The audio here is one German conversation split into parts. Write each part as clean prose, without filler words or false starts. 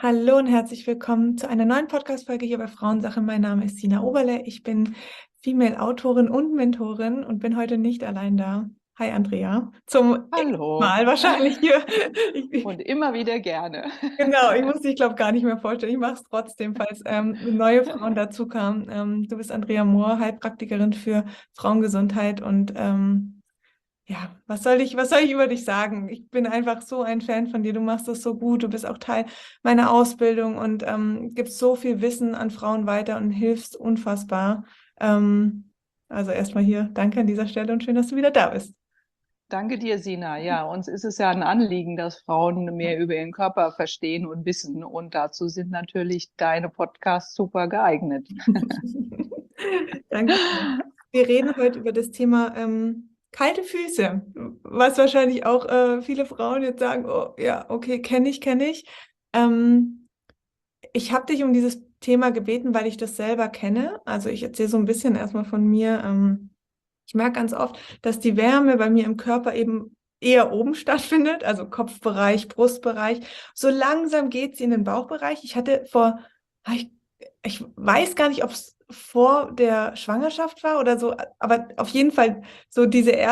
Hallo und herzlich willkommen zu einer neuen Podcast-Folge hier bei Frauensache. Mein Name ist Sina Oberle. Ich bin Female-Autorin und Mentorin und bin heute nicht allein da. Hi Andrea. Zum x Hallo Mal wahrscheinlich hier. und immer wieder gerne. Genau, ich muss dich, glaube gar nicht mehr vorstellen. Ich mache es trotzdem, falls neue Frauen dazu kamen. Du bist Andrea Mohr, Heilpraktikerin für Frauengesundheit und ja, was soll ich über dich sagen? Ich bin einfach so ein Fan von dir. Du machst das so gut. Du bist auch Teil meiner Ausbildung und gibst so viel Wissen an Frauen weiter und hilfst unfassbar. Also erstmal hier, danke an dieser Stelle und schön, dass du wieder da bist. Danke dir, Sina. Ja, uns ist es ja ein Anliegen, dass Frauen mehr über ihren Körper verstehen und wissen. Und dazu sind natürlich deine Podcasts super geeignet. Danke dir. Wir reden heute über das Thema kalte Füße, was wahrscheinlich auch viele Frauen jetzt sagen, oh ja, okay, kenne ich. Ähm, Ich habe dich um dieses Thema gebeten, weil ich das selber kenne. Also ich erzähle so ein bisschen erstmal von mir. Ich merke ganz oft, dass die Wärme bei mir im Körper eben eher oben stattfindet, also Kopfbereich, Brustbereich. So langsam geht sie in den Bauchbereich. Ich, ich weiß gar nicht, ob es vor der Schwangerschaft war oder so, aber auf jeden Fall so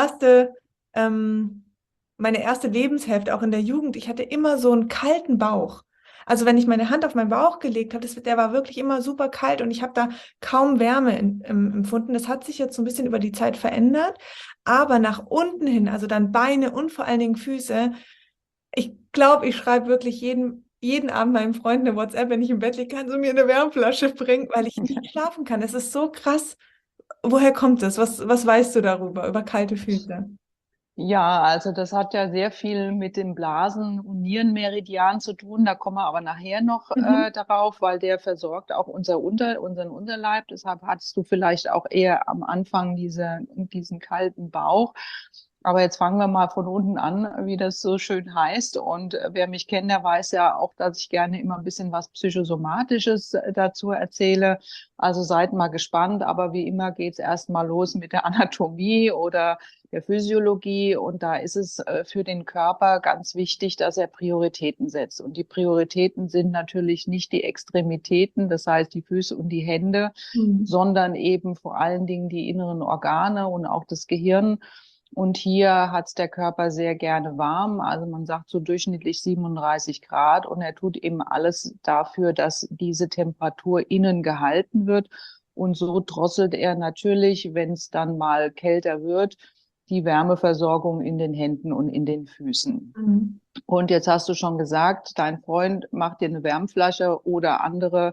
ähm, meine erste Lebenshälfte, auch in der Jugend. Ich hatte immer so einen kalten Bauch. Also wenn ich meine Hand auf meinen Bauch gelegt habe, der war wirklich immer super kalt und ich habe da kaum Wärme empfunden. Das hat sich jetzt so ein bisschen über die Zeit verändert, aber nach unten hin, also dann Beine und vor allen Dingen Füße. Ich glaube, ich schreibe wirklich jeden Abend meinem Freund eine WhatsApp, wenn ich im Bett liege, kannst du mir eine Wärmflasche bringen, weil ich nicht schlafen kann. Es ist so krass. Woher kommt das? Was weißt du darüber, über kalte Füße? Ja, also das hat ja sehr viel mit dem Blasen- und Nierenmeridian zu tun. Da kommen wir aber nachher noch Mhm. darauf, weil der versorgt auch unseren Unterleib. Deshalb hattest du vielleicht auch eher am Anfang diesen kalten Bauch. Aber jetzt fangen wir mal von unten an, wie das so schön heißt. Und wer mich kennt, der weiß ja auch, dass ich gerne immer ein bisschen was Psychosomatisches dazu erzähle. Also seid mal gespannt. Aber wie immer geht's erst mal los mit der Anatomie oder der Physiologie. Und da ist es für den Körper ganz wichtig, dass er Prioritäten setzt. Und die Prioritäten sind natürlich nicht die Extremitäten, das heißt die Füße und die Hände, Mhm. sondern eben vor allen Dingen die inneren Organe und auch das Gehirn. Und hier hat's der Körper sehr gerne warm. Also man sagt so durchschnittlich 37 Grad. Und er tut eben alles dafür, dass diese Temperatur innen gehalten wird. Und so drosselt er natürlich, wenn es dann mal kälter wird, die Wärmeversorgung in den Händen und in den Füßen. Mhm. Und jetzt hast du schon gesagt, dein Freund macht dir eine Wärmflasche oder andere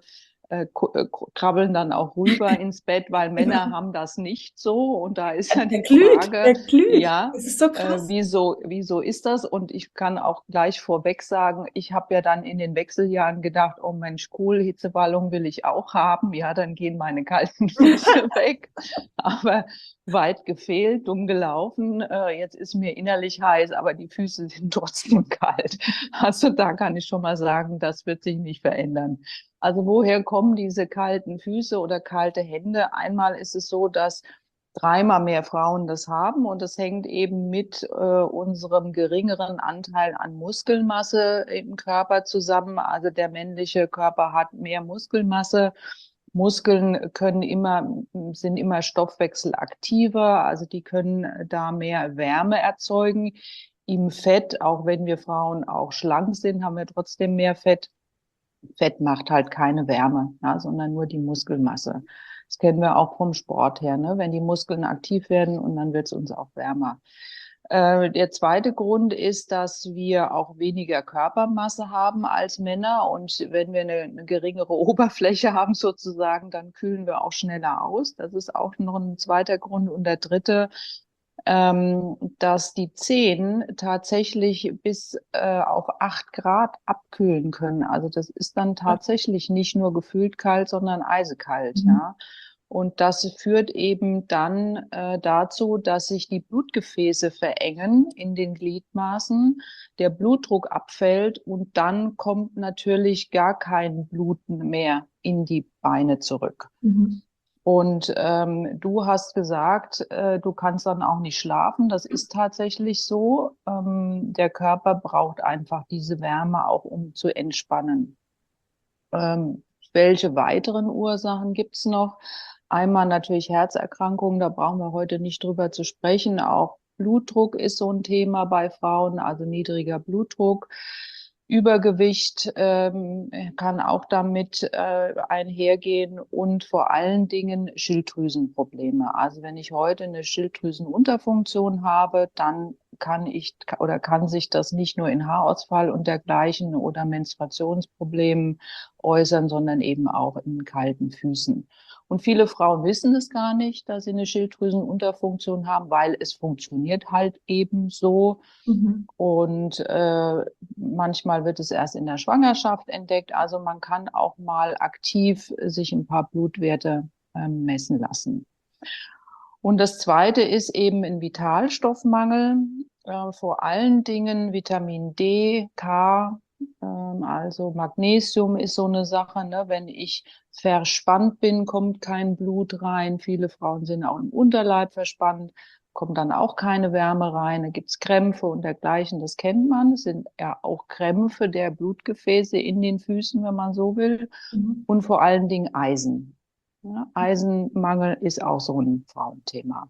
krabbeln dann auch rüber ins Bett, weil Männer haben das nicht so. Und da ist ja Der die glüht, Frage, der glüht. ja, Das ist so krass. wieso ist das? Und ich kann auch gleich vorweg sagen, ich habe ja dann in den Wechseljahren gedacht, oh Mensch, cool, Hitzewallung will ich auch haben. Ja, dann gehen meine kalten Füße weg. Aber weit gefehlt, dumm gelaufen. Jetzt ist mir innerlich heiß, aber die Füße sind trotzdem kalt. Also da kann ich schon mal sagen, das wird sich nicht verändern. Also woher kommen diese kalten Füße oder kalte Hände? Einmal ist es so, dass dreimal mehr Frauen das haben und das hängt eben mit unserem geringeren Anteil an Muskelmasse im Körper zusammen. Also der männliche Körper hat mehr Muskelmasse. Muskeln sind immer stoffwechselaktiver, also die können da mehr Wärme erzeugen. Im Fett, auch wenn wir Frauen auch schlank sind, haben wir trotzdem mehr Fett. Fett macht halt keine Wärme, ja, sondern nur die Muskelmasse. Das kennen wir auch vom Sport her, ne? Wenn die Muskeln aktiv werden und dann wird es uns auch wärmer. Der zweite Grund ist, dass wir auch weniger Körpermasse haben als Männer. Und wenn wir eine geringere Oberfläche haben sozusagen, dann kühlen wir auch schneller aus. Das ist auch noch ein zweiter Grund. Und der dritte, dass die Zehen tatsächlich bis auf 8 Grad abkühlen können. Also das ist dann tatsächlich nicht nur gefühlt kalt, sondern eisekalt, Mhm. ja. Und das führt eben dann dazu, dass sich die Blutgefäße verengen in den Gliedmaßen, der Blutdruck abfällt und dann kommt natürlich gar kein Bluten mehr in die Beine zurück. Mhm. Und du hast gesagt, du kannst dann auch nicht schlafen. Das ist tatsächlich so. Der Körper braucht einfach diese Wärme auch, um zu entspannen. Welche weiteren Ursachen gibt's noch? Einmal natürlich Herzerkrankungen, da brauchen wir heute nicht drüber zu sprechen. Auch Blutdruck ist so ein Thema bei Frauen, also niedriger Blutdruck. Übergewicht kann auch damit einhergehen und vor allen Dingen Schilddrüsenprobleme. Also wenn ich heute eine Schilddrüsenunterfunktion habe, dann kann sich das nicht nur in Haarausfall und dergleichen oder Menstruationsproblemen äußern, sondern eben auch in kalten Füßen. Und viele Frauen wissen es gar nicht, dass sie eine Schilddrüsenunterfunktion haben, weil es funktioniert halt eben so. Mhm. Und manchmal wird es erst in der Schwangerschaft entdeckt. Also man kann auch mal aktiv sich ein paar Blutwerte messen lassen. Und das Zweite ist eben ein Vitalstoffmangel, vor allen Dingen Vitamin D, K, also Magnesium ist so eine Sache, ne? Wenn ich verspannt bin, kommt kein Blut rein. Viele Frauen sind auch im Unterleib verspannt, kommt dann auch keine Wärme rein. Da gibt's Krämpfe und dergleichen, das kennt man. Es sind ja auch Krämpfe der Blutgefäße in den Füßen, wenn man so will. Mhm. Und vor allen Dingen Eisen. Ja, Eisenmangel ist auch so ein Frauenthema.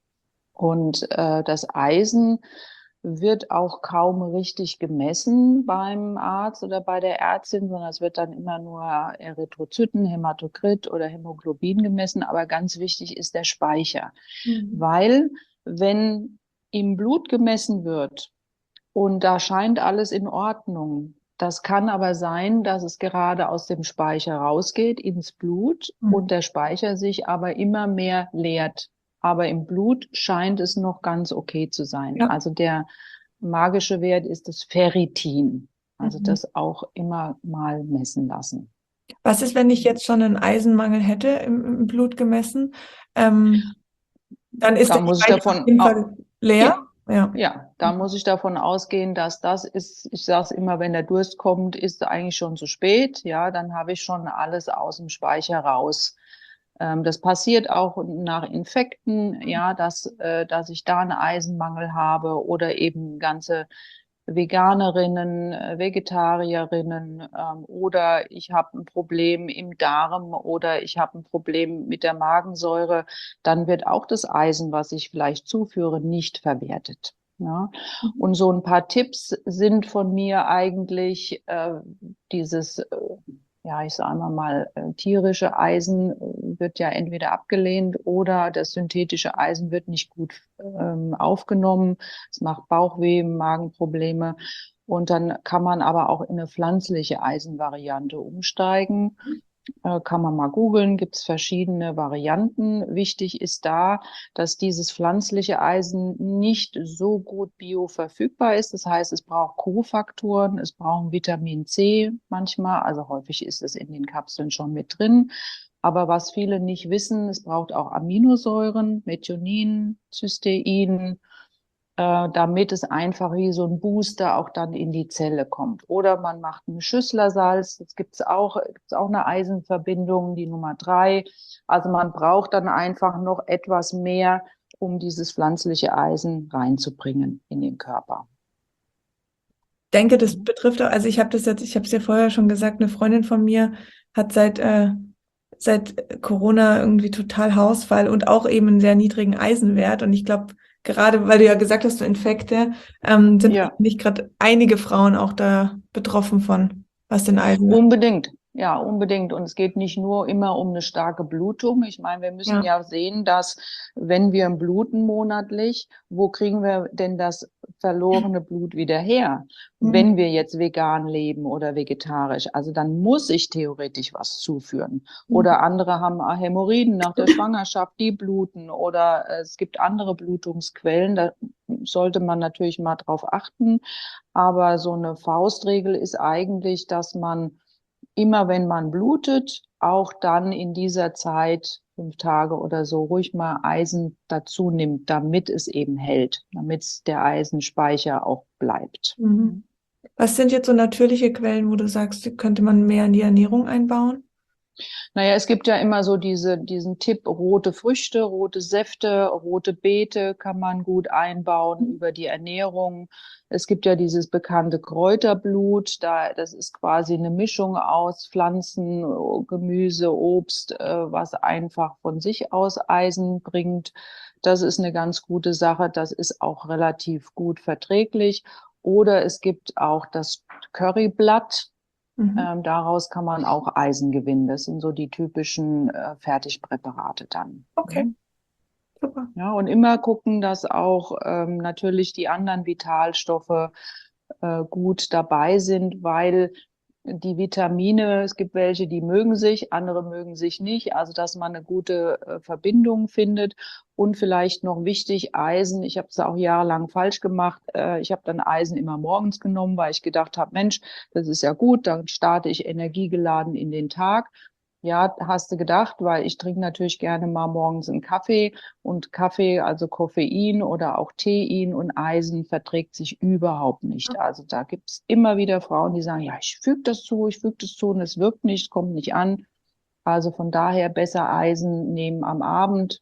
Und das Eisen wird auch kaum richtig gemessen beim Arzt oder bei der Ärztin, sondern es wird dann immer nur Erythrozyten, Hämatokrit oder Hämoglobin gemessen. Aber ganz wichtig ist der Speicher, Mhm. weil wenn im Blut gemessen wird und da scheint alles in Ordnung, das kann aber sein, dass es gerade aus dem Speicher rausgeht ins Blut Mhm. und der Speicher sich aber immer mehr leert. Aber im Blut scheint es noch ganz okay zu sein. Ja. Also der magische Wert ist das Ferritin. Also Mhm. das auch immer mal messen lassen. Was ist, wenn ich jetzt schon einen Eisenmangel hätte im Blut gemessen? Ähm, Dann ist Da der muss ich Speicher auf davon, jeden Fall ja, leer. Ja. ja, da muss ich davon ausgehen, dass das ist, ich sage es immer, wenn der Durst kommt, ist eigentlich schon zu spät. Ja, dann habe ich schon alles aus dem Speicher raus. Das passiert auch nach Infekten, ja, dass ich da einen Eisenmangel habe oder eben ganze Veganerinnen, Vegetarierinnen oder ich habe ein Problem im Darm oder ich habe ein Problem mit der Magensäure, dann wird auch das Eisen, was ich vielleicht zuführe, nicht verwertet. Ja. Mhm. Und so ein paar Tipps sind von mir eigentlich dieses ja, ich sage mal, tierische Eisen wird ja entweder abgelehnt oder das synthetische Eisen wird nicht gut aufgenommen. Es macht Bauchweh, Magenprobleme. Und dann kann man aber auch in eine pflanzliche Eisenvariante umsteigen. Kann man mal googeln, gibt es verschiedene Varianten. Wichtig ist da, dass dieses pflanzliche Eisen nicht so gut bioverfügbar ist. Das heißt, es braucht Kofaktoren, es braucht Vitamin C manchmal, also häufig ist es in den Kapseln schon mit drin. Aber was viele nicht wissen, es braucht auch Aminosäuren, Methionin, Cystein, damit es einfach wie so ein Booster auch dann in die Zelle kommt. Oder man macht ein Schüsslersalz, das gibt's auch eine Eisenverbindung, die Nummer 3. Also man braucht dann einfach noch etwas mehr, um dieses pflanzliche Eisen reinzubringen in den Körper. Denke, das betrifft auch, also ich habe es ja vorher schon gesagt, eine Freundin von mir hat seit Corona irgendwie total Haarausfall und auch eben einen sehr niedrigen Eisenwert. Und ich glaube, gerade weil du ja gesagt hast, so Infekte, sind Ja. nicht gerade einige Frauen auch da betroffen von, was den Eisenwert. Unbedingt, ja, unbedingt. Und es geht nicht nur immer um eine starke Blutung. Ich meine, wir müssen Ja. ja sehen, dass wenn wir bluten monatlich, wo kriegen wir denn das verlorene Blut wieder her? Mhm. Wenn wir jetzt vegan leben oder vegetarisch. Also dann muss ich theoretisch was zuführen. Oder andere haben Hämorrhoiden nach der Schwangerschaft, die bluten. Oder es gibt andere Blutungsquellen. Da sollte man natürlich mal drauf achten. Aber so eine Faustregel ist eigentlich, dass man immer, wenn man blutet, auch dann in dieser Zeit, 5 Tage oder so, ruhig mal Eisen dazu nimmt, damit es eben hält, damit der Eisenspeicher auch bleibt. Mhm. Was sind jetzt so natürliche Quellen, wo du sagst, die könnte man mehr in die Ernährung einbauen? Naja, es gibt ja immer so diesen Tipp, rote Früchte, rote Säfte, rote Beete kann man gut einbauen über die Ernährung. Es gibt ja dieses bekannte Kräuterblut, das ist quasi eine Mischung aus Pflanzen, Gemüse, Obst, was einfach von sich aus Eisen bringt. Das ist eine ganz gute Sache. Das ist auch relativ gut verträglich. Oder es gibt auch das Curryblatt. Mhm. Daraus kann man auch Eisen gewinnen. Das sind so die typischen Fertigpräparate dann. Okay, Mhm. super. Ja, und immer gucken, dass auch natürlich die anderen Vitalstoffe gut dabei sind, weil die Vitamine, es gibt welche, die mögen sich, andere mögen sich nicht. Also, dass man eine gute Verbindung findet. Und vielleicht noch wichtig, Eisen. Ich habe es auch jahrelang falsch gemacht. Ich habe dann Eisen immer morgens genommen, weil ich gedacht habe, Mensch, das ist ja gut, dann starte ich energiegeladen in den Tag. Ja, hast du gedacht, weil ich trinke natürlich gerne mal morgens einen Kaffee und Kaffee, also Koffein oder auch Tein und Eisen verträgt sich überhaupt nicht. Also da gibt's immer wieder Frauen, die sagen, ja, ich füge das zu und es wirkt nicht, kommt nicht an. Also von daher besser Eisen nehmen am Abend.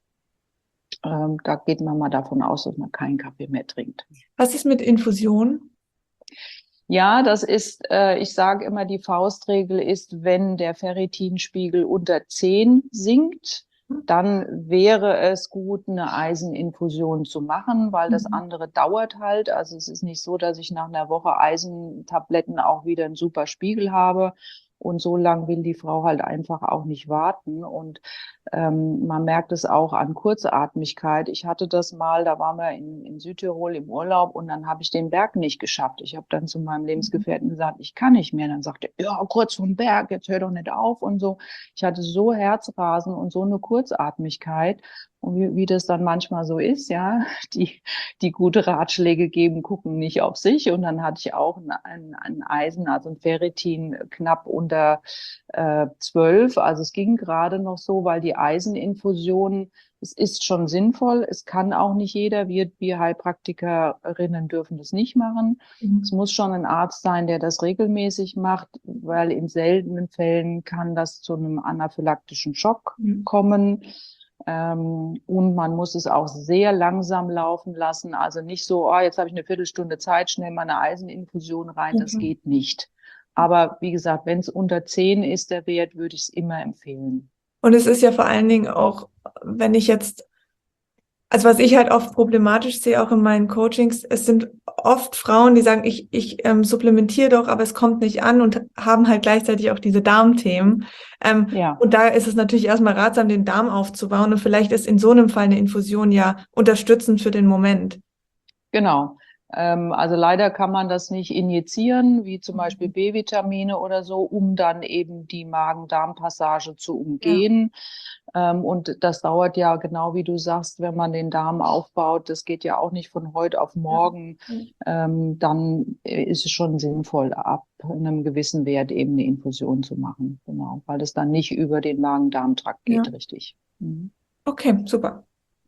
Da geht man mal davon aus, dass man keinen Kaffee mehr trinkt. Was ist mit Infusion? Ja, das ist, ich sage immer, die Faustregel ist, wenn der Ferritinspiegel unter 10 sinkt, dann wäre es gut, eine Eiseninfusion zu machen, weil das Mhm. andere dauert halt. Also es ist nicht so, dass ich nach einer Woche Eisentabletten auch wieder einen super Spiegel habe. Und so lang will die Frau halt einfach auch nicht warten. Und man merkt es auch an Kurzatmigkeit. Ich hatte das mal, da waren wir in Südtirol im Urlaub und dann habe ich den Berg nicht geschafft. Ich habe dann zu meinem Lebensgefährten gesagt, ich kann nicht mehr. Dann sagte er, ja, kurz vom Berg, jetzt hör doch nicht auf und so. Ich hatte so Herzrasen und so eine Kurzatmigkeit. Und wie das dann manchmal so ist, ja, die gute Ratschläge geben, gucken nicht auf sich. Und dann hatte ich auch ein Eisen, also ein Ferritin knapp unter 12. Also es ging gerade noch so, weil die Eiseninfusion, es ist schon sinnvoll. Es kann auch nicht jeder. Wir Heilpraktikerinnen dürfen das nicht machen. Es Mhm. muss schon ein Arzt sein, der das regelmäßig macht, weil in seltenen Fällen kann das zu einem anaphylaktischen Schock Mhm. kommen. Und man muss es auch sehr langsam laufen lassen. Also nicht so, oh, jetzt habe ich eine Viertelstunde Zeit, schnell mal eine Eiseninfusion rein. Das Okay. geht nicht. Aber wie gesagt, wenn es unter 10 ist, der Wert, würde ich es immer empfehlen. Und es ist ja vor allen Dingen auch, wenn ich jetzt, also was ich halt oft problematisch sehe, auch in meinen Coachings, es sind oft Frauen, die sagen, ich supplementiere doch, aber es kommt nicht an und haben halt gleichzeitig auch diese Darmthemen. Ja, Und da ist es natürlich erstmal ratsam, den Darm aufzubauen. Und vielleicht ist in so einem Fall eine Infusion ja unterstützend für den Moment. genau. Also leider kann man das nicht injizieren, wie zum Beispiel B-Vitamine oder so, um dann eben die Magen-Darm-Passage zu Ja. umgehen. Und das dauert ja genau wie du sagst, wenn man den Darm aufbaut, das geht ja auch nicht von heute auf Ja. morgen. Dann ist es schon sinnvoll, ab einem gewissen Wert eben eine Infusion zu machen. Genau, weil es dann nicht über den Magen-Darm-Trakt Ja. geht, richtig. Mhm. Okay, super.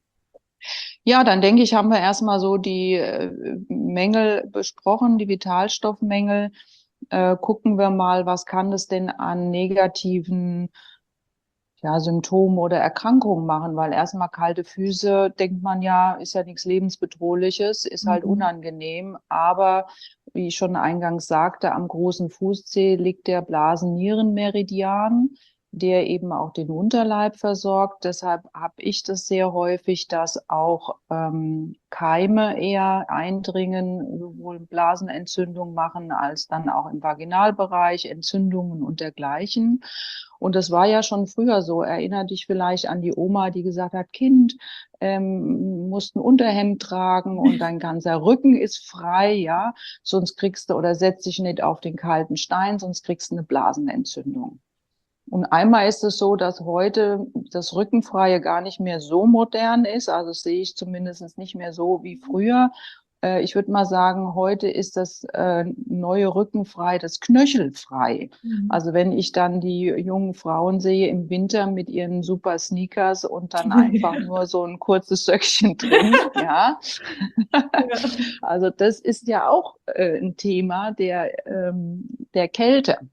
Ja, dann denke ich, haben wir erstmal so die Mängel besprochen, die Vitalstoffmängel. Gucken wir mal, was kann es denn an negativen, ja, Symptomen oder Erkrankungen machen? Weil erstmal kalte Füße, denkt man ja, ist ja nichts Lebensbedrohliches, ist halt Mhm. unangenehm. Aber wie ich schon eingangs sagte, am großen Fußzeh liegt der Blasen-Nieren-Meridian, der eben auch den Unterleib versorgt. Deshalb habe ich das sehr häufig, dass auch Keime eher eindringen, sowohl Blasenentzündung machen, als dann auch im Vaginalbereich Entzündungen und dergleichen. Und das war ja schon früher so. Erinner dich vielleicht an die Oma, die gesagt hat, Kind, musst ein Unterhemd tragen und dein ganzer Rücken ist frei, ja, sonst kriegst du oder setz dich nicht auf den kalten Stein, sonst kriegst du eine Blasenentzündung. Und einmal ist es so, dass heute das Rückenfreie gar nicht mehr so modern ist. Also das sehe ich zumindest nicht mehr so wie früher. Ich würde mal sagen, heute ist das neue Rückenfrei, das Knöchelfrei. Mhm. Also wenn ich dann die jungen Frauen sehe im Winter mit ihren super Sneakers und dann einfach nur so ein kurzes Söckchen drin, ja. Ja. Also das ist ja auch ein Thema der Kälte.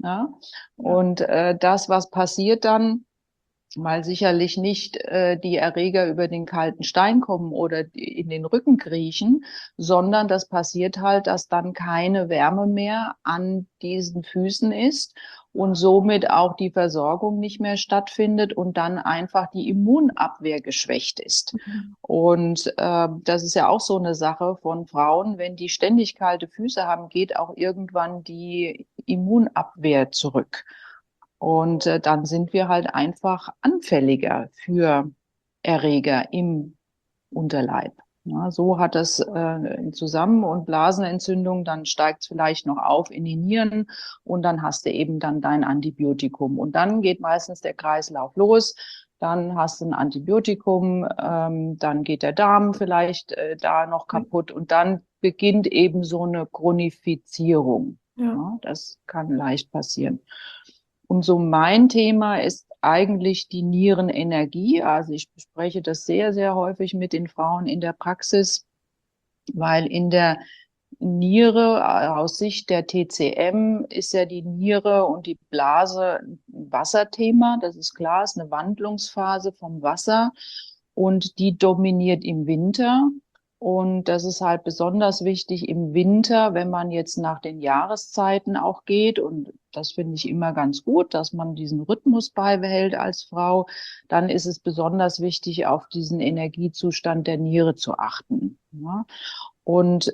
Ja? Ja. Und das, was passiert dann, weil sicherlich nicht die Erreger über den kalten Stein kommen oder in den Rücken kriechen, sondern das passiert halt, dass dann keine Wärme mehr an diesen Füßen ist und somit auch die Versorgung nicht mehr stattfindet und dann einfach die Immunabwehr geschwächt ist. Mhm. Und das ist ja auch so eine Sache von Frauen, wenn die ständig kalte Füße haben, geht auch irgendwann die Immunabwehr zurück. Und dann sind wir halt einfach anfälliger für Erreger im Unterleib. Ja, so hat es Zusammen- und Blasenentzündung, dann steigt es vielleicht noch auf in die Nieren und dann hast du eben dann dein Antibiotikum. Und dann geht meistens der Kreislauf los. Dann hast du ein Antibiotikum, dann geht der Darm vielleicht da noch kaputt und dann beginnt eben so eine Chronifizierung. Ja. Ja, das kann leicht passieren. Und so mein Thema ist eigentlich die Nierenenergie. Also ich bespreche das sehr, sehr häufig mit den Frauen in der Praxis, weil in der Niere, aus Sicht der TCM, ist ja die Niere und die Blase ein Wasserthema. Das ist klar, ist eine Wandlungsphase vom Wasser und die dominiert im Winter. Und das ist halt besonders wichtig im Winter, wenn man jetzt nach den Jahreszeiten auch geht. Und das finde ich immer ganz gut, dass man diesen Rhythmus beibehält als Frau. Dann ist es besonders wichtig, auf diesen Energiezustand der Niere zu achten. Ja. Und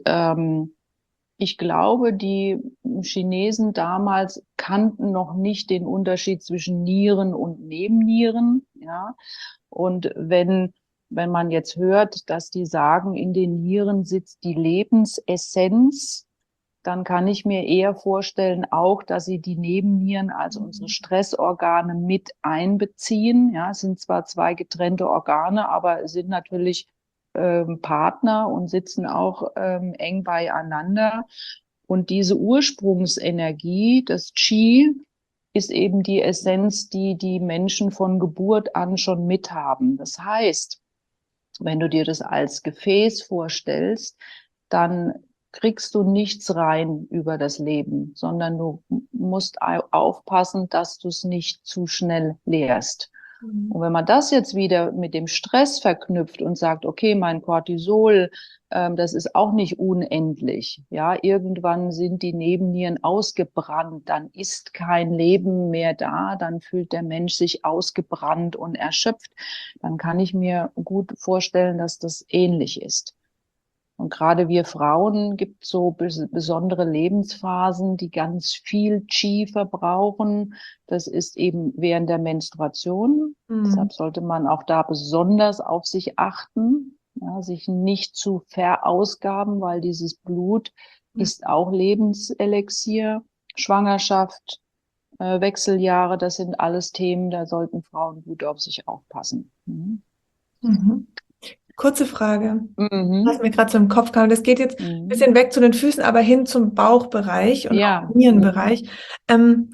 ich glaube, die Chinesen damals kannten noch nicht den Unterschied zwischen Nieren und Nebennieren. Ja. Und wenn man jetzt hört, dass die sagen, in den Nieren sitzt die Lebensessenz, dann kann ich mir eher vorstellen auch, dass sie die Nebennieren, also unsere Stressorgane, mit einbeziehen. Ja, es sind zwar zwei getrennte Organe, aber es sind natürlich Partner und sitzen auch eng beieinander. Und diese Ursprungsenergie, das Qi, ist eben die Essenz, die die Menschen von Geburt an schon mithaben. Das heißt, wenn du dir das als Gefäß vorstellst, dann kriegst du nichts rein über das Leben, sondern du musst aufpassen, dass du es nicht zu schnell leerst. Mhm. Und wenn man das jetzt wieder mit dem Stress verknüpft und sagt, okay, mein Cortisol, das ist auch nicht unendlich. Ja, irgendwann sind die Nebennieren ausgebrannt, dann ist kein Leben mehr da, dann fühlt der Mensch sich ausgebrannt und erschöpft. Dann kann ich mir gut vorstellen, dass das ähnlich ist. Und gerade wir Frauen gibt so besondere Lebensphasen, die ganz viel Qi verbrauchen. Das ist eben während der Menstruation. Mhm. Deshalb sollte man auch da besonders auf sich achten, ja, sich nicht zu verausgaben, weil dieses Blut ist auch Lebenselixier. Schwangerschaft, Wechseljahre, das sind alles Themen, da sollten Frauen gut auf sich aufpassen. Mhm. Mhm. Kurze Frage, was Mhm. mir gerade so im Kopf kam. Das geht jetzt ein Mhm. bisschen weg zu den Füßen, aber hin zum Bauchbereich und auch Ja. Mhm. Nierenbereich. Ähm,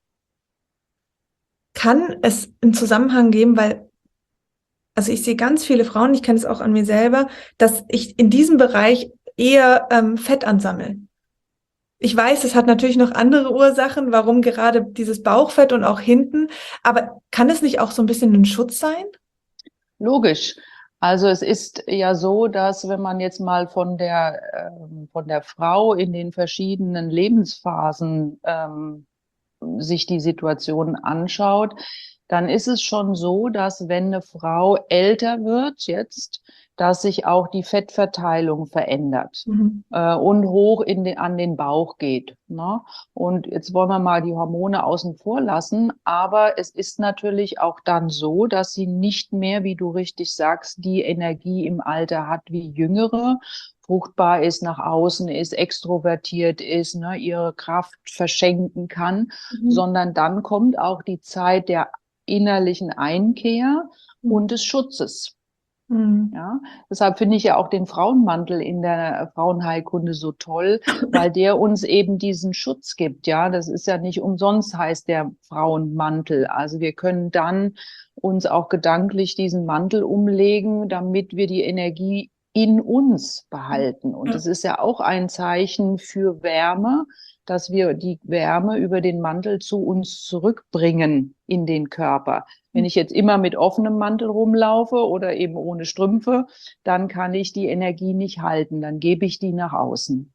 Kann es einen Zusammenhang geben, weil, also ich sehe ganz viele Frauen, ich kenne es auch an mir selber, dass ich in diesem Bereich eher Fett ansammle. Ich weiß, es hat natürlich noch andere Ursachen, warum gerade dieses Bauchfett und auch hinten, aber kann es nicht auch so ein bisschen ein Schutz sein? Logisch. Also es ist ja so, dass wenn man jetzt mal von der Frau in den verschiedenen Lebensphasen sich die Situation anschaut, dann ist es schon so, dass wenn eine Frau älter wird jetzt, dass sich auch die Fettverteilung verändert Mhm. und hoch an den Bauch geht. Ne? Und jetzt wollen wir mal die Hormone außen vor lassen, aber es ist natürlich auch dann so, dass sie nicht mehr, wie du richtig sagst, die Energie im Alter hat wie Jüngere, fruchtbar ist, nach außen ist, extrovertiert ist, ne, ihre Kraft verschenken kann, Mhm. sondern dann kommt auch die Zeit der innerlichen Einkehr Mhm. und des Schutzes. Mhm. Ja, deshalb finde ich ja auch den Frauenmantel in der Frauenheilkunde so toll, weil der uns eben diesen Schutz gibt. Ja, das ist ja nicht umsonst heißt der Frauenmantel. Also wir können dann uns auch gedanklich diesen Mantel umlegen, damit wir die Energie in uns behalten. Und Ja. das ist ja auch ein Zeichen für Wärme, dass wir die Wärme über den Mantel zu uns zurückbringen in den Körper. Wenn ich jetzt immer mit offenem Mantel rumlaufe oder eben ohne Strümpfe, dann kann ich die Energie nicht halten, dann gebe ich die nach außen.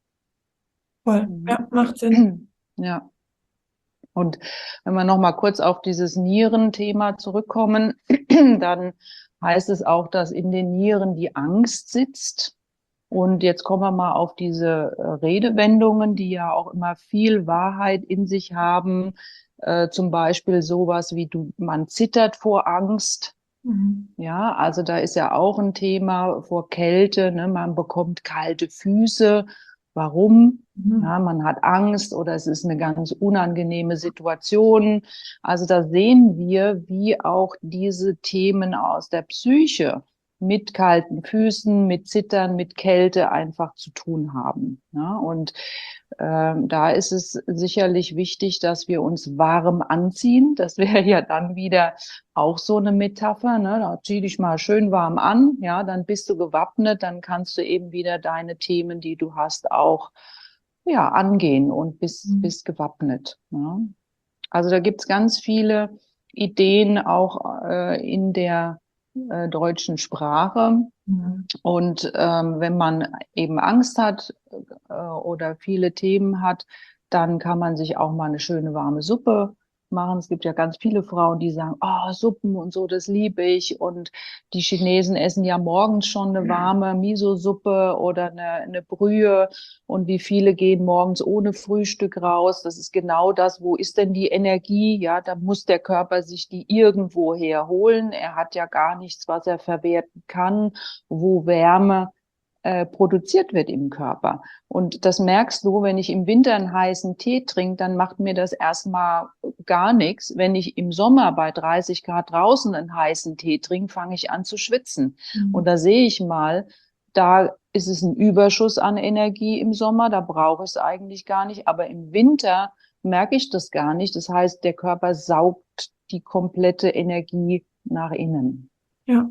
Voll. Ja, macht Sinn. Ja. Und wenn wir noch mal kurz auf dieses Nierenthema zurückkommen, dann heißt es auch, dass in den Nieren die Angst sitzt. Und jetzt kommen wir mal auf diese Redewendungen, die ja auch immer viel Wahrheit in sich haben. Zum Beispiel sowas wie man zittert vor Angst. Mhm. Ja, also da ist ja auch ein Thema vor Kälte, ne? Man bekommt kalte Füße. Warum? Mhm. Ja, man hat Angst oder es ist eine ganz unangenehme Situation. Also da sehen wir, wie auch diese Themen aus der Psyche mit kalten Füßen, mit Zittern, mit Kälte einfach zu tun haben. Ja, und da ist es sicherlich wichtig, dass wir uns warm anziehen. Das wäre ja dann wieder auch so eine Metapher, ne? Da zieh dich mal schön warm an, ja, dann bist du gewappnet, dann kannst du eben wieder deine Themen, die du hast, auch ja, angehen und bist gewappnet. Ne? Also da gibt's ganz viele Ideen auch in der deutschen Sprache. Mhm. Und wenn man eben Angst hat oder viele Themen hat, dann kann man sich auch mal eine schöne warme Suppe machen. Es gibt ja ganz viele Frauen, die sagen, oh, Suppen und so, das liebe ich. Und die Chinesen essen ja morgens schon eine warme Miso-Suppe oder eine Brühe. Und wie viele gehen morgens ohne Frühstück raus? Das ist genau das. Wo ist denn die Energie? Ja, da muss der Körper sich die irgendwo herholen. Er hat ja gar nichts, was er verwerten kann, wo Wärme produziert wird im Körper. Und das merkst du, wenn ich im Winter einen heißen Tee trinke, dann macht mir das erstmal gar nichts. Wenn ich im Sommer bei 30 Grad draußen einen heißen Tee trinke, fange ich an zu schwitzen. Und Mhm. da sehe ich mal, da ist es ein Überschuss an Energie im Sommer, da brauche ich es eigentlich gar nicht. Aber im Winter merke ich das gar nicht. Das heißt, der Körper saugt die komplette Energie nach innen. Ja.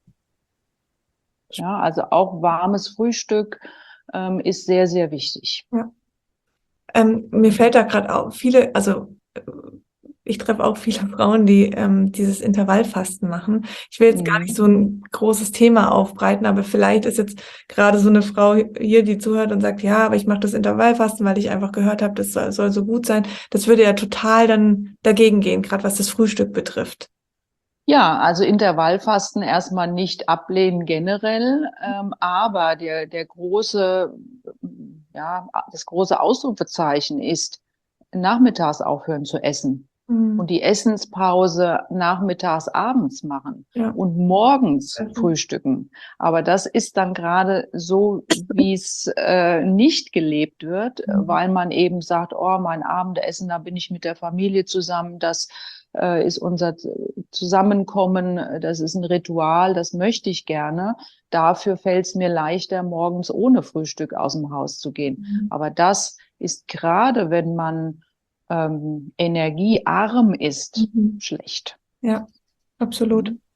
Ja, also auch warmes Frühstück ist sehr, sehr wichtig. Ja. Mir fällt da gerade auf, also ich treffe auch viele Frauen, die dieses Intervallfasten machen. Ich will jetzt gar nicht Mhm. so ein großes Thema aufbreiten, aber vielleicht ist jetzt gerade so eine Frau hier, die zuhört und sagt, ja, aber ich mache das Intervallfasten, weil ich einfach gehört habe, das soll so gut sein. Das würde ja total dann dagegen gehen, gerade was das Frühstück betrifft. Ja, also Intervallfasten erstmal nicht ablehnen generell, aber der große, ja, das große Ausrufezeichen ist, nachmittags aufhören zu essen Mhm. und die Essenspause nachmittags, abends machen Ja. und morgens Also, frühstücken. Aber das ist dann gerade so, wie es nicht gelebt wird, mhm. weil man eben sagt, oh, mein Abendessen, da bin ich mit der Familie zusammen, das ist unser Zusammenkommen, das ist ein Ritual, das möchte ich gerne. Dafür fällt es mir leichter, morgens ohne Frühstück aus dem Haus zu gehen. Mhm. Aber das ist gerade, wenn man energiearm ist, Mhm. schlecht. Ja, absolut. Mhm.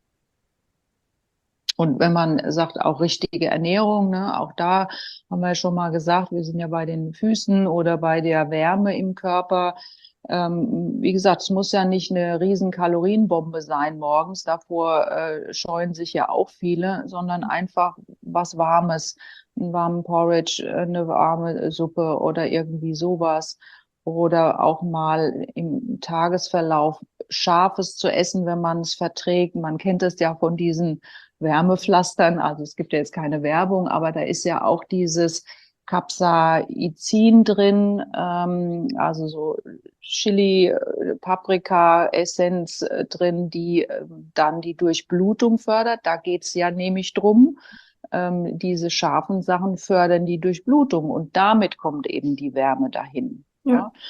Und wenn man sagt, auch richtige Ernährung, ne, auch da haben wir ja schon mal gesagt, wir sind ja bei den Füßen oder bei der Wärme im Körper. Wie gesagt, es muss ja nicht eine riesen Kalorienbombe sein morgens, davor scheuen sich ja auch viele, sondern einfach was Warmes, einen warmen Porridge, eine warme Suppe oder irgendwie sowas. Oder auch mal im Tagesverlauf Scharfes zu essen, wenn man es verträgt. Man kennt es ja von diesen Wärmepflastern. Also es gibt ja jetzt keine Werbung, aber da ist ja auch dieses Capsaicin drin, also so Chili, Paprika, Essenz drin, die dann die Durchblutung fördert. Da geht's ja nämlich drum. Diese scharfen Sachen fördern die Durchblutung und damit kommt eben die Wärme dahin. Ja. Ja.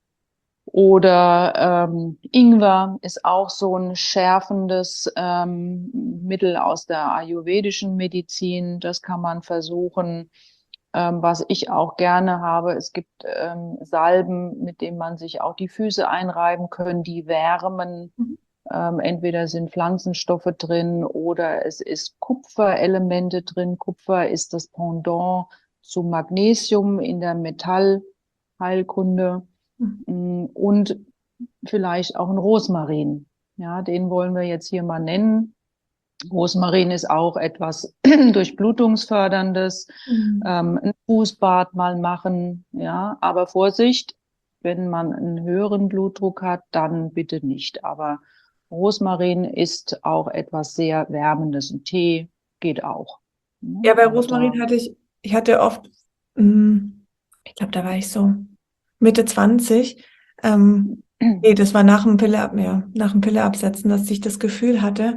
Oder Ingwer ist auch so ein schärfendes Mittel aus der ayurvedischen Medizin. Das kann man versuchen. Was ich auch gerne habe, es gibt Salben, mit denen man sich auch die Füße einreiben können, die wärmen. Entweder sind Pflanzenstoffe drin oder es ist Kupferelemente drin. Kupfer ist das Pendant zu Magnesium in der Metallheilkunde. Und vielleicht auch ein Rosmarin. Ja, den wollen wir jetzt hier mal nennen. Rosmarin ist auch etwas Durchblutungsförderndes. Mhm. Ein Fußbad mal machen, ja, aber Vorsicht, wenn man einen höheren Blutdruck hat, dann bitte nicht. Aber Rosmarin ist auch etwas sehr Wärmendes. Ein Tee geht auch. Ja, bei Also da. Rosmarin ich hatte oft, mm, ich glaube, da war ich so Mitte 20. Nee, das war nach dem Pille absetzen, dass ich das Gefühl hatte,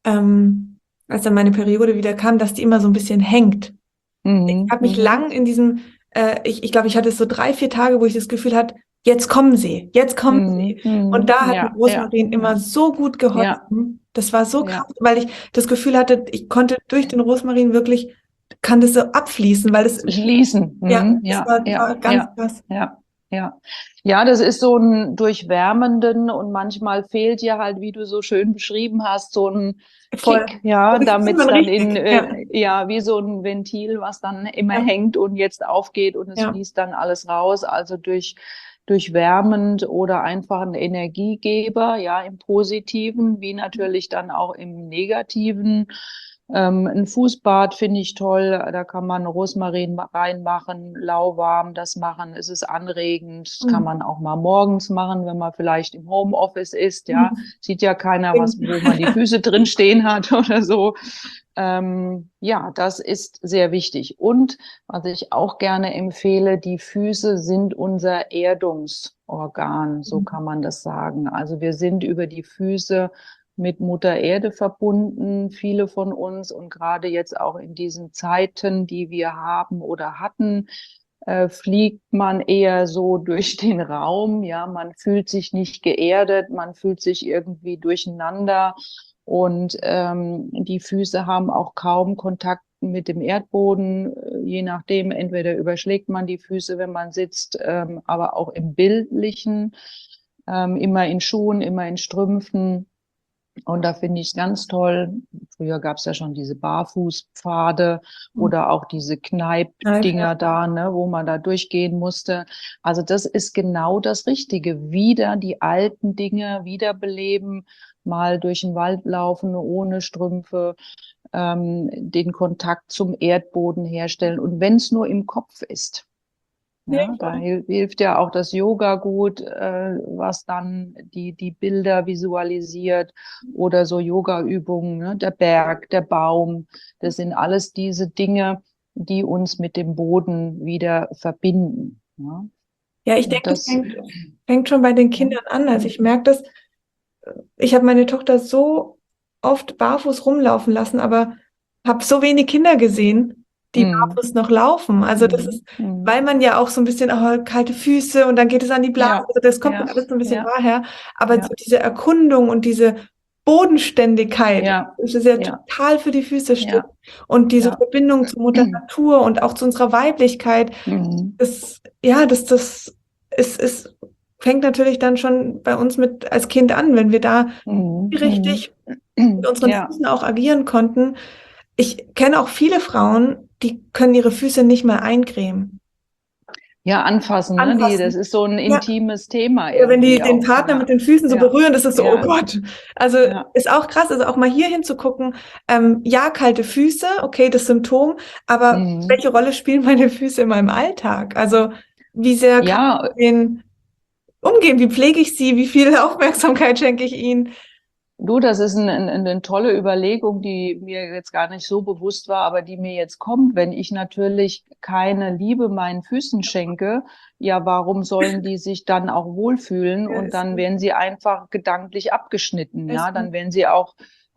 als dann meine Periode wieder kam, dass die immer so ein bisschen hängt. Ich Mhm, habe mich mhm, lang in ich glaube, ich hatte so 3, 4 Tage, wo ich das Gefühl hatte, jetzt kommen sie, jetzt kommen mhm, sie. Und mhm, da hat mir ja, ja, Rosmarin immer ja, so gut ja, geholfen. Das war so krass, ja. weil ich das Gefühl hatte, ich konnte durch den Rosmarin wirklich, kann das so abfließen, weil das, Schließen. ja, Mhm. das Ja, war ja, ganz ja, krass. ja, ja. Ja, das ist so ein durchwärmenden und manchmal fehlt dir halt, wie du so schön beschrieben hast, so ein Voll. Kick, ja, Das ist damit es man dann in, richtig. Ja, ja, wie so ein Ventil, was dann immer ja, hängt und jetzt aufgeht und es ja. fließt dann alles raus. Also durchwärmend oder einfach ein Energiegeber, ja, im Positiven, wie natürlich dann auch im Negativen. Ein Fußbad finde ich toll. Da kann man Rosmarin reinmachen, lauwarm das machen. Es ist anregend. Das kann Mhm. man auch mal morgens machen, wenn man vielleicht im Homeoffice ist. Ja, Mhm. sieht ja keiner, wo man die Füße drin stehen hat oder so. Ja, das ist sehr wichtig. Und was ich auch gerne empfehle, die Füße sind unser Erdungsorgan, so kann man das sagen. Also wir sind über die Füße mit Mutter Erde verbunden, viele von uns und gerade jetzt auch in diesen Zeiten, die wir haben oder hatten, fliegt man eher so durch den Raum, ja, man fühlt sich nicht geerdet, man fühlt sich irgendwie durcheinander und die Füße haben auch kaum Kontakt mit dem Erdboden, je nachdem, entweder überschlägt man die Füße, wenn man sitzt, aber auch im Bildlichen, immer in Schuhen, immer in Strümpfen. Und da finde ich es ganz toll. Früher gab es ja schon diese Barfußpfade oder auch diese Kneif, ja. Kneipdinger da, ne, wo man da durchgehen musste. Also das ist genau das Richtige. Wieder die alten Dinge wiederbeleben, mal durch den Wald laufen ohne Strümpfe, den Kontakt zum Erdboden herstellen. Und wenn es nur im Kopf ist. Nee, Ja, da voll. hilft ja auch das Yoga gut, was dann die Bilder visualisiert oder so Yoga-Übungen, ne? Der Berg, der Baum, das sind alles diese Dinge, die uns mit dem Boden wieder verbinden. Ja? Ja, ich Und denke, das, fängt schon bei den ja. Kindern an. Also ich merke das, ich habe meine Tochter so oft barfuß rumlaufen lassen, aber habe so wenig Kinder gesehen, die Mhm. barfuß noch laufen. Also das Mhm. ist, Mhm. weil man ja auch so ein bisschen, oh, kalte Füße und dann geht es an die Blase. Ja, Also das kommt ja ja, alles so ein bisschen ja, daher. Aber so ja, diese Erkundung und diese Bodenständigkeit, ja, das ist ja ja, total für die Füße steht. ja, Und diese ja. Verbindung zur Mutter Natur und auch zu unserer Weiblichkeit, Mhm. ja, das ist, fängt natürlich dann schon bei uns mit als Kind an, wenn wir da Mhm. Mhm. richtig mit unseren Ja. Füßen auch agieren konnten. Ich kenne auch viele Frauen, die können ihre Füße nicht mal eincremen. Ja, anfassen, ne? Das Anfassen. ist so ein Ja. intimes Thema Oder wenn die irgendwie den auch. Partner mit Ja, den Füßen so ja, berühren, das ist so, oh ja, Gott. Also ja, ist auch krass, also auch mal hier hinzugucken, ja, kalte Füße, okay, das Symptom, aber mhm. welche Rolle spielen meine Füße in meinem Alltag? Also wie sehr kann ich Ja, mit denen umgehen? Wie pflege ich sie? Wie viel Aufmerksamkeit schenke ich ihnen? du, das ist eine tolle Überlegung, die mir jetzt gar nicht so bewusst war, aber die mir jetzt kommt, wenn ich natürlich keine Liebe meinen Füßen schenke, ja, warum sollen die sich dann auch wohlfühlen? Ja, Und dann werden sie einfach gedanklich abgeschnitten, ja, ist dann so. werden sie auch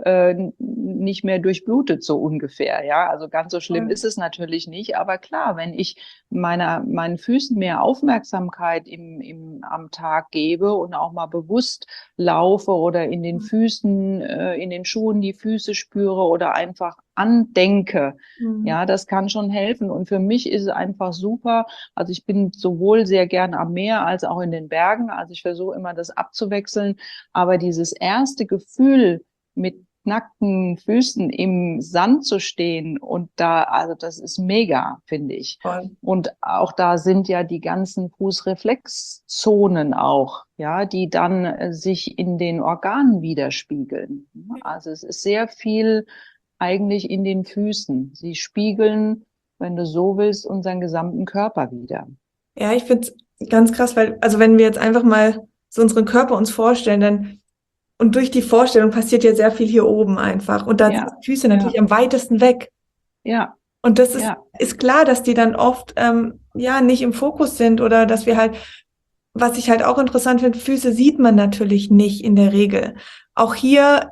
nicht mehr durchblutet, so ungefähr, ja. Also ganz so schlimm ist es natürlich nicht, aber klar, wenn ich meinen Füßen mehr Aufmerksamkeit am Tag gebe und auch mal bewusst laufe oder in den Füßen, in den Schuhen die Füße spüre oder einfach andenke, Mhm. ja, das kann schon helfen. Und für mich ist es einfach super. Also ich bin sowohl sehr gern am Meer als auch in den Bergen. Also ich versuche immer, das abzuwechseln. Aber dieses erste Gefühl, mit nackten Füßen im Sand zu stehen und da, also das ist mega, finde ich. Voll. Und auch da sind ja die ganzen Fußreflexzonen auch, ja, die dann sich in den Organen widerspiegeln. Also es ist sehr viel eigentlich in den Füßen. Sie spiegeln, wenn du so willst, unseren gesamten Körper wider. Ja, ich finde es ganz krass, weil, also wenn wir jetzt einfach mal so unseren Körper uns vorstellen, dann, und durch die Vorstellung passiert ja sehr viel hier oben einfach. Und da sind Ja, die Füße ja, natürlich am weitesten weg. ja, Und das ja. ist klar, dass die dann oft ja nicht im Fokus sind oder dass wir halt, was ich halt auch interessant finde, Füße sieht man natürlich nicht in der Regel. Auch hier,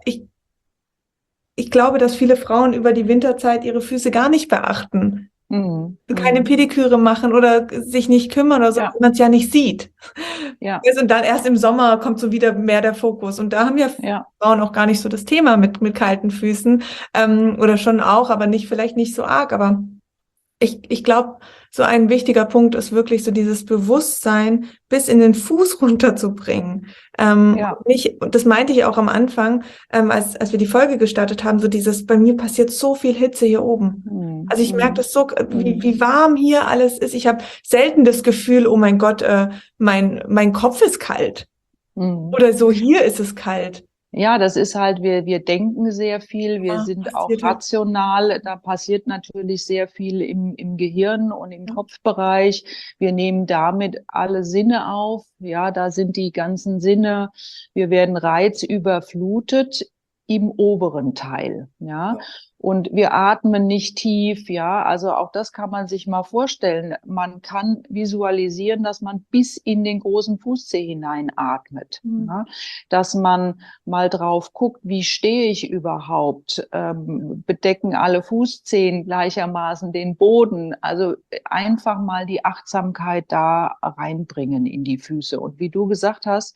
ich glaube, dass viele Frauen über die Winterzeit ihre Füße gar nicht beachten. Mhm. Keine Mhm. Pediküre machen oder sich nicht kümmern oder so, weil Ja, man es ja nicht sieht. ja, Und dann erst im Sommer kommt so wieder mehr der Fokus. Und da haben ja ja, Frauen auch gar nicht so das Thema mit kalten Füßen. Oder schon auch, aber nicht, vielleicht nicht so arg. Aber ich glaube, so ein wichtiger Punkt ist wirklich so dieses Bewusstsein bis in den Fuß runterzubringen. ja. Und das meinte ich auch am Anfang, als wir die Folge gestartet haben, so dieses, bei mir passiert so viel Hitze hier oben. Mhm. Also ich merke Mhm. das so, Mhm. wie warm hier alles ist. Ich habe selten das Gefühl, oh mein Gott, mein Kopf ist kalt. Mhm. Oder so, hier ist es kalt. Ja, das ist halt, wir denken sehr viel, wir Ja, sind auch passiert halt. rational, da passiert natürlich sehr viel im Gehirn und im Ja. Kopfbereich. Wir nehmen damit alle Sinne auf, ja, da sind die ganzen Sinne. Wir werden reizüberflutet im oberen Teil, ja. Und wir atmen nicht tief, ja. Also auch das kann man sich mal vorstellen. Man kann visualisieren, dass man bis in den großen Fußzeh hineinatmet, Mhm. ja? Dass man mal drauf guckt, wie stehe ich überhaupt? Bedecken alle Fußzehen gleichermaßen den Boden? Also einfach mal die Achtsamkeit da reinbringen in die Füße. Und wie du gesagt hast,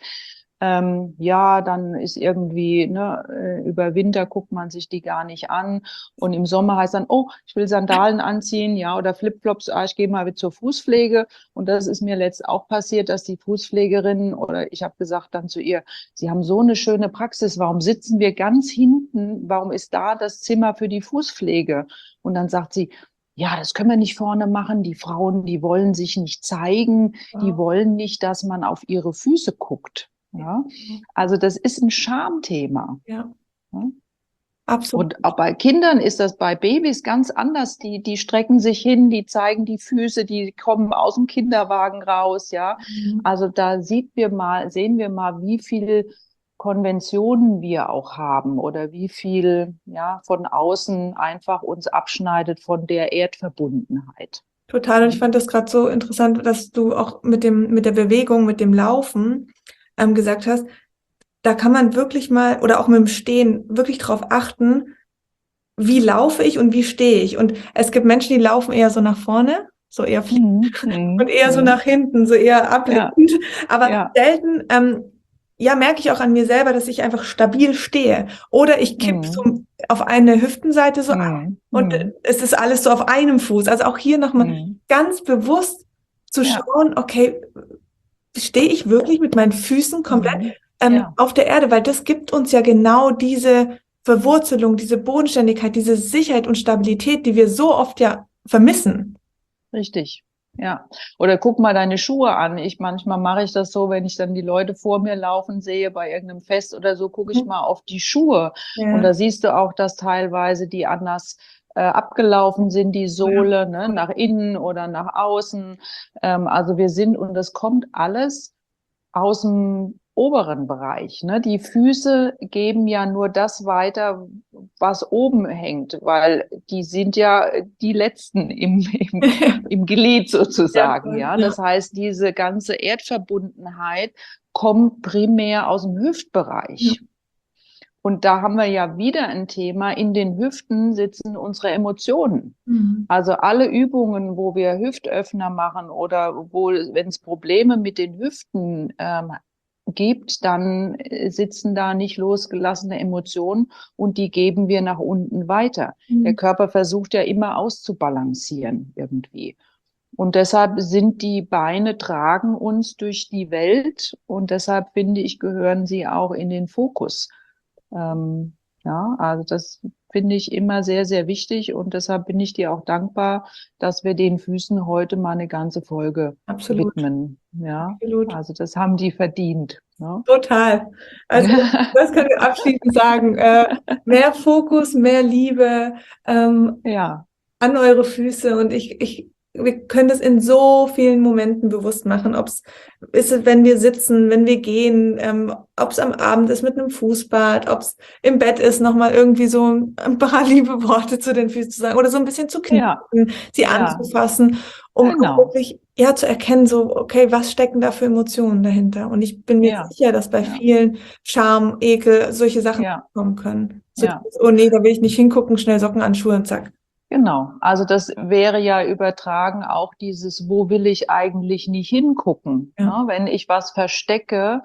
ja, dann ist irgendwie, ne, über Winter guckt man sich die gar nicht an. Und im Sommer heißt dann, oh, ich will Sandalen anziehen, ja, oder Flipflops, ah, ich gehe mal zur Fußpflege. Und das ist mir letzt auch passiert, dass die Fußpflegerin oder ich habe gesagt dann zu ihr, Sie haben so eine schöne Praxis, warum sitzen wir ganz hinten? Warum ist da das Zimmer für die Fußpflege? Und dann sagt sie, ja, das können wir nicht vorne machen. Die Frauen, die wollen sich nicht zeigen, die Wow. wollen nicht, dass man auf ihre Füße guckt. Ja? Also das ist ein Schamthema. Ja, Ja? absolut. Und auch bei Kindern ist das bei Babys ganz anders. Die strecken sich hin, die zeigen die Füße, die kommen aus dem Kinderwagen raus, ja. Mhm. Also da sehen wir mal, wie viel Konventionen wir auch haben oder wie viel, ja, von außen einfach uns abschneidet von der Erdverbundenheit. Total. Und ich fand das gerade so interessant, dass du auch mit der Bewegung, mit dem Laufen gesagt hast, da kann man wirklich mal, oder auch mit dem Stehen, wirklich drauf achten, wie laufe ich und wie stehe ich. Und es gibt Menschen, die laufen eher so nach vorne, so eher fliegend, Mhm. und Mhm. eher so nach Mhm. hinten, so eher Ja, ablenkend. Aber ja. selten, ja, merke ich auch an mir selber, dass ich einfach stabil stehe. Oder ich kipp Mhm. so auf eine Hüftenseite so ab Mhm. und Mhm. es ist alles so auf einem Fuß. Also auch hier nochmal Mhm. ganz bewusst zu Ja. schauen, okay, stehe ich wirklich mit meinen Füßen komplett Mhm. Ja. auf der Erde, weil das gibt uns ja genau diese Verwurzelung, diese Bodenständigkeit, diese Sicherheit und Stabilität, die wir so oft ja vermissen. Richtig. Ja. Oder guck mal deine Schuhe an. Manchmal mache ich das so, wenn ich dann die Leute vor mir laufen sehe bei irgendeinem Fest oder so, gucke ich Mhm. mal auf die Schuhe. Und Ja, da siehst du auch, dass teilweise die anders abgelaufen sind, die ja, Sohle, ne, nach innen oder nach außen. Also wir sind, und das kommt alles aus dem oberen Bereich. Ne? Die Füße geben ja nur das weiter, was oben hängt, weil die sind ja die Letzten im Glied ja, sozusagen. voll. Ja, Ja. das heißt, diese ganze Erdverbundenheit kommt primär aus dem Ja. Hüftbereich. Und da haben wir ja wieder ein Thema. In den Hüften sitzen unsere Emotionen. Mhm. Also alle Übungen, wo wir Hüftöffner machen oder wo, wenn es Probleme mit den Hüften gibt, dann sitzen da nicht losgelassene Emotionen und die geben wir nach unten weiter. Der Mhm. Körper versucht ja immer auszubalancieren irgendwie. Und deshalb sind die Beine tragen uns durch die Welt und deshalb finde ich, gehören sie auch in den Fokus. Ähm, ja, also das finde ich immer sehr, sehr wichtig und deshalb bin ich dir auch dankbar, dass wir den Füßen heute mal eine ganze Folge Absolut, widmen. Ja, absolut. also das haben die verdient. Ne? Total. Also, was können wir abschließend sagen? Mehr Fokus, mehr Liebe, ähm, Ja, an eure Füße und wir können das in so vielen Momenten bewusst machen, ob es ist, wenn wir sitzen, wenn wir gehen, ob es am Abend ist mit einem Fußbad, ob es im Bett ist, nochmal irgendwie so ein paar liebe Worte zu den Füßen zu sagen oder so ein bisschen zu ja, kneten, sie ja, anzufassen, um auch genau. wirklich ja zu erkennen, so, okay, was stecken da für Emotionen dahinter? Und ich bin mir Ja, sicher, dass bei ja, vielen Scham, Ekel, solche Sachen ja, kommen können. So, ja. oh nee, da will ich nicht hingucken, schnell Socken an, Schuhe und zack. Genau. Also das wäre ja übertragen auch dieses, wo will ich eigentlich nicht hingucken? Ja. Ne? Wenn ich was verstecke,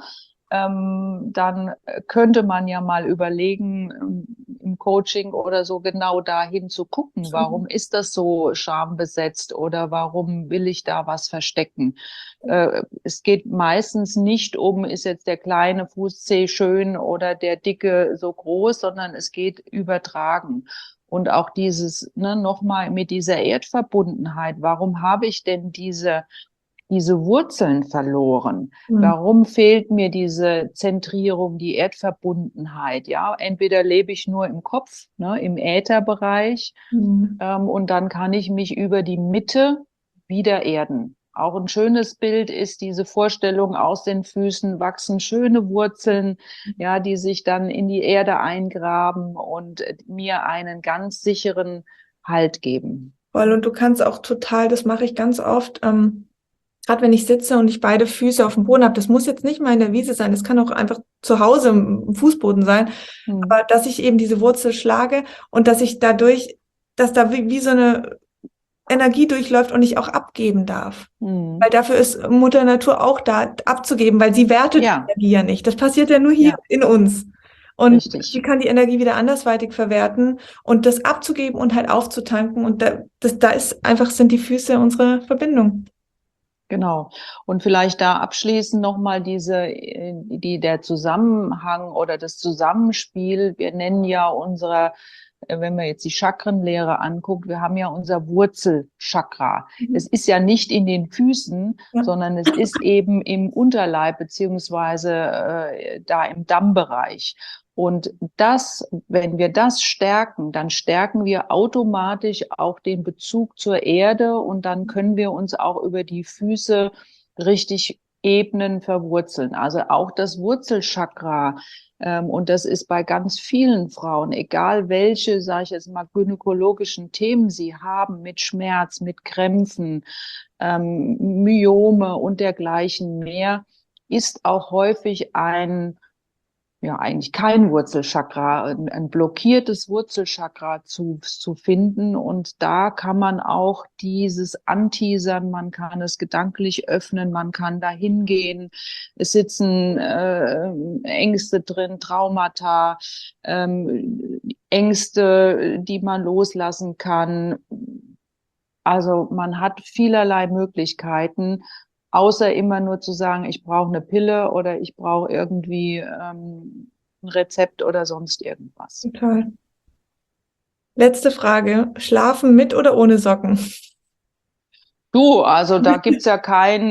dann könnte man ja mal überlegen, im Coaching oder so genau dahin zu gucken. Warum ist das so schambesetzt oder warum will ich da was verstecken? Es geht meistens nicht um, ist jetzt der kleine Fußzeh schön oder der dicke so groß, sondern es geht übertragen. Und auch dieses, ne, nochmal mit dieser Erdverbundenheit. Warum habe ich denn diese Wurzeln verloren? Mhm. Warum fehlt mir diese Zentrierung, die Erdverbundenheit? Ja, entweder lebe ich nur im Kopf, ne, im Ätherbereich, Mhm. und dann kann ich mich über die Mitte wieder erden. Auch ein schönes Bild ist diese Vorstellung, aus den Füßen wachsen schöne Wurzeln, ja, die sich dann in die Erde eingraben und mir einen ganz sicheren Halt geben. Voll. Und du kannst auch total, das mache ich ganz oft, gerade wenn ich sitze und ich beide Füße auf dem Boden habe, das muss jetzt nicht mal in der Wiese sein, das kann auch einfach zu Hause im Fußboden sein, Hm. aber dass ich eben diese Wurzel schlage und dass ich dadurch, dass da wie so eine Energie durchläuft und ich auch abgeben darf. Hm. Weil dafür ist Mutter Natur auch da, abzugeben, weil sie wertet die Ja, Energie ja nicht. Das passiert ja nur hier ja, in uns. Und sie richtig. kann die Energie wieder andersweitig verwerten und das abzugeben und halt aufzutanken. Und da ist einfach, sind die Füße unsere Verbindung. Genau. Und vielleicht da abschließend nochmal der Zusammenhang oder das Zusammenspiel. Wir nennen ja wenn man jetzt die Chakrenlehre anguckt, wir haben ja unser Wurzelchakra. Mhm. Es ist ja nicht in den Füßen, Ja, sondern es ist eben im Unterleib beziehungsweise da im Dammbereich. Und wenn wir das stärken, dann stärken wir automatisch auch den Bezug zur Erde und dann können wir uns auch über die Füße richtig ebnen, verwurzeln. Also auch das Wurzelchakra. Und das ist bei ganz vielen Frauen, egal welche, sage ich jetzt mal, gynäkologischen Themen sie haben, mit Schmerz, mit Krämpfen, Myome und dergleichen mehr, ist auch häufig ja, eigentlich kein Wurzelchakra, ein blockiertes Wurzelchakra zu finden. Und da kann man auch dieses anteasern, man kann es gedanklich öffnen, man kann da hingehen. Es sitzen Ängste drin, Traumata, Ängste, die man loslassen kann. Also man hat vielerlei Möglichkeiten, außer immer nur zu sagen, ich brauche eine Pille oder ich brauche irgendwie ein Rezept oder sonst irgendwas. total. Letzte Frage. Schlafen mit oder ohne Socken? Du, also da gibt's ja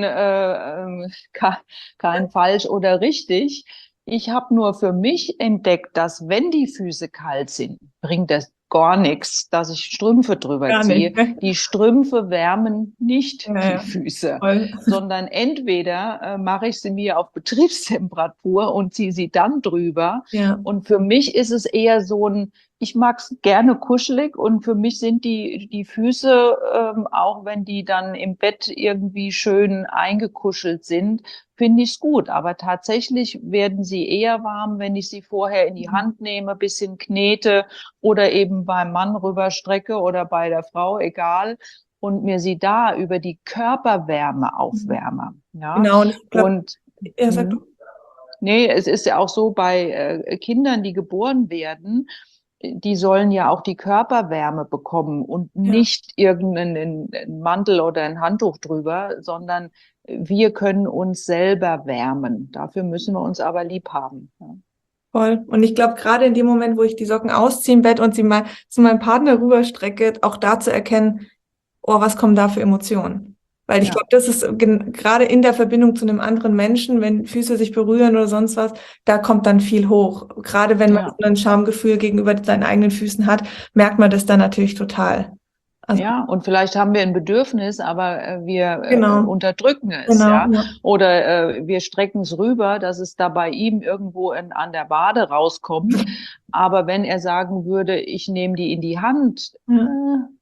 kein falsch oder richtig. Ich habe nur für mich entdeckt, dass wenn die Füße kalt sind, bringt das gar nichts, dass ich Strümpfe drüber Gar nicht, ziehe. ne? Die Strümpfe wärmen nicht Ja, die ja, Füße, voll. sondern entweder mache ich sie mir auf Betriebstemperatur und ziehe sie dann drüber. Ja. Und für mich ist es eher so ich mag's gerne kuschelig und für mich sind die Füße, auch wenn die dann im Bett irgendwie schön eingekuschelt sind, finde ich's gut. Aber tatsächlich werden sie eher warm, wenn ich sie vorher in die Hand nehme, bisschen knete oder eben beim Mann rüberstrecke oder bei der Frau, egal. Und mir sie da über die Körperwärme aufwärme. Ja. Genau, und ich glaube, Und ja, sag hm, du. Nee, es ist ja auch so bei Kindern, die geboren werden, die sollen ja auch die Körperwärme bekommen und Ja, nicht irgendeinen Mantel oder ein Handtuch drüber, sondern wir können uns selber wärmen. Dafür müssen wir uns aber lieb haben. Ja. voll. Und ich glaube, gerade in dem Moment, wo ich die Socken ausziehe im Bett und sie mal zu meinem Partner rüberstrecke, auch da zu erkennen, oh, was kommen da für Emotionen? Weil ich Ja. glaube, das ist gerade in der Verbindung zu einem anderen Menschen, wenn Füße sich berühren oder sonst was, da kommt dann viel hoch. Gerade wenn man Ja. so ein Schamgefühl gegenüber seinen eigenen Füßen hat, merkt man das dann natürlich total. Also, Ja, und vielleicht haben wir ein Bedürfnis, aber wir genau, unterdrücken es, genau, ja. ja. Oder wir strecken es rüber, dass es da bei ihm irgendwo an der Wade rauskommt. Aber wenn er sagen würde, ich nehme die in die Hand, Ja.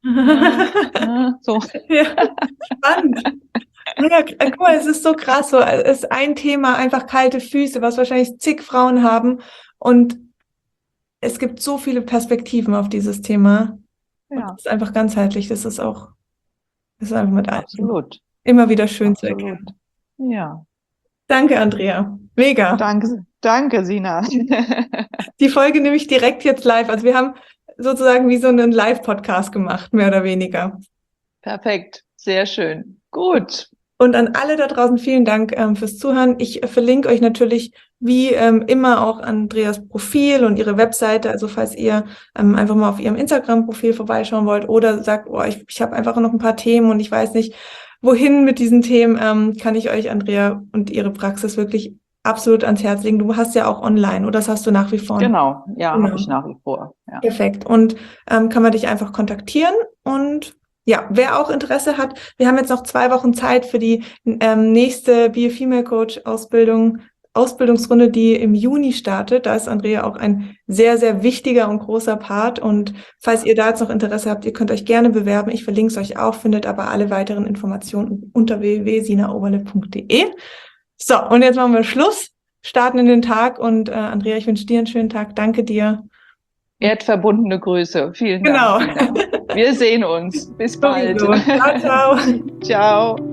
so. Ja, spannend. Ja, guck mal, es ist so krass. So, es ist ein Thema, einfach kalte Füße, was wahrscheinlich zig Frauen haben. Und es gibt so viele Perspektiven auf dieses Thema. Und es Ja, ist einfach ganzheitlich. Das ist einfach mit allem absolut, immer wieder schön zu absolut. erkennen. Ja, Danke, Andrea. Mega. danke, Sina. Die Folge nehme ich direkt jetzt live. Also wir haben sozusagen wie so einen Live-Podcast gemacht, mehr oder weniger. Perfekt, sehr schön. Gut. Und an alle da draußen vielen Dank fürs Zuhören. Ich verlinke euch natürlich wie immer auch Andreas Profil und ihre Webseite. Also falls ihr einfach mal auf ihrem Instagram-Profil vorbeischauen wollt oder sagt, oh, ich habe einfach noch ein paar Themen und ich weiß nicht, wohin mit diesen Themen, kann ich euch Andrea und ihre Praxis wirklich absolut ans Herz legen. Du hast ja auch online, oder das hast du nach wie vor? Genau, ja, habe Genau. ich nach wie vor. Ja. Perfekt. Und kann man dich einfach kontaktieren. Und ja, wer auch Interesse hat, wir haben jetzt noch 2 Wochen Zeit für die nächste Be a Female Coach Ausbildungsrunde, die im Juni startet. Da ist Andrea auch ein sehr, sehr wichtiger und großer Part. Und falls ihr da jetzt noch Interesse habt, ihr könnt euch gerne bewerben. Ich verlinke es euch auch, findet aber alle weiteren Informationen unter www.sinaoberle.de. So, und jetzt machen wir Schluss, starten in den Tag. Und Andrea, ich wünsche dir einen schönen Tag. Danke dir. Erdverbundene Grüße. Vielen Dank, Genau. Sina. Wir sehen uns. Bis bald. Sowieso. Ciao, ciao. Ciao.